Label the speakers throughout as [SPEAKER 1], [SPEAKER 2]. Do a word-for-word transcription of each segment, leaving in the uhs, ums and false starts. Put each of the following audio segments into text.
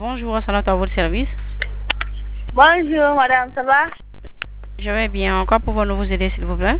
[SPEAKER 1] Bonjour, Assanat, à votre service.
[SPEAKER 2] Bonjour, madame, ça va?
[SPEAKER 1] Je vais bien. Encore pouvons-nous vous aider, s'il vous plaît?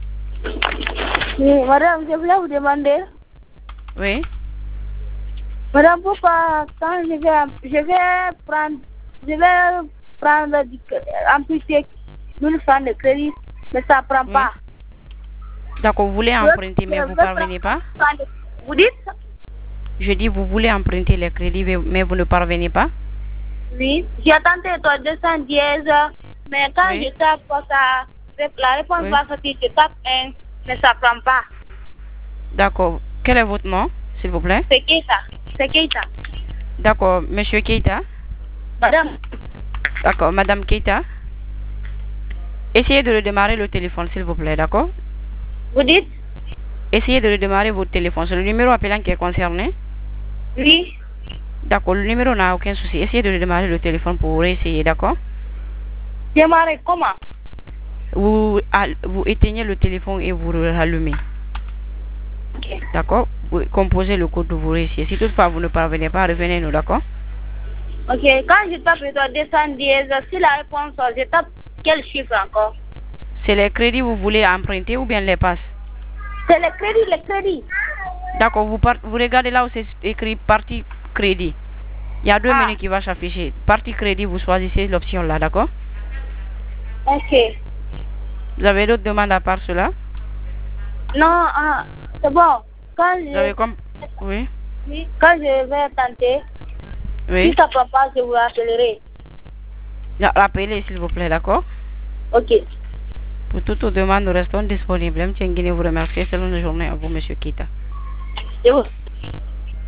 [SPEAKER 2] Oui, madame, je voulais vous demander.
[SPEAKER 1] Oui.
[SPEAKER 2] Madame, pourquoi quand je vais, je vais prendre, je vais prendre, amputer mille francs de crédit, mais ça ne prend
[SPEAKER 1] Oui.
[SPEAKER 2] pas.
[SPEAKER 1] D'accord, vous voulez emprunter, mais vous ne parvenez pas?
[SPEAKER 2] Vous dites?
[SPEAKER 1] Je dis, vous voulez emprunter les crédits, mais vous ne parvenez pas?
[SPEAKER 2] Oui, j'ai tenté deux cent dix, mais quand
[SPEAKER 1] Oui.
[SPEAKER 2] je tape pour ça, la réponse
[SPEAKER 1] Oui.
[SPEAKER 2] va sortir, je tape un, mais ça ne prend pas.
[SPEAKER 1] D'accord. Quel est votre nom, s'il vous plaît?
[SPEAKER 2] C'est Keita. C'est Keita.
[SPEAKER 1] D'accord, monsieur Keita.
[SPEAKER 2] Madame.
[SPEAKER 1] D'accord, madame Keita. Essayez de redémarrer le téléphone, s'il vous plaît, d'accord?
[SPEAKER 2] Vous dites?
[SPEAKER 1] Essayez de redémarrer votre téléphone. C'est le numéro appelant qui est concerné?
[SPEAKER 2] Oui.
[SPEAKER 1] D'accord, le numéro n'a aucun souci. Essayez de redémarrer le téléphone pour réessayer, d'accord?
[SPEAKER 2] Démarrer comment?
[SPEAKER 1] Vous, vous éteignez le téléphone et vous le rallumez.
[SPEAKER 2] Okay.
[SPEAKER 1] D'accord? Vous composez le code de vos récits. Si toutefois vous ne parvenez pas, revenez-nous, d'accord?
[SPEAKER 2] Ok, quand je tape deux cent dix, si la réponse, je tape quel chiffre encore?
[SPEAKER 1] C'est les crédits que vous voulez emprunter ou bien les passes?
[SPEAKER 2] C'est les crédits, les crédits.
[SPEAKER 1] D'accord, vous, vous regardez là où c'est écrit partie crédit. Il y a deux ah. menus qui vont s'afficher. Partie crédit, vous choisissez l'option là, d'accord?
[SPEAKER 2] Ok.
[SPEAKER 1] Vous avez d'autres demandes à part cela?
[SPEAKER 2] Non, ah, c'est bon. Quand je...
[SPEAKER 1] Vous avez comme... Oui.
[SPEAKER 2] Oui. Quand je vais tenter,
[SPEAKER 1] oui.
[SPEAKER 2] si ça ne prend pas, je vous rappellerai.
[SPEAKER 1] Rappelez, s'il vous plaît, d'accord?
[SPEAKER 2] Ok.
[SPEAKER 1] Pour toutes vos demandes, nous restons disponibles. M. Nguine vous remercie. Excellente journée à vous, M. Keita.
[SPEAKER 2] C'est vous.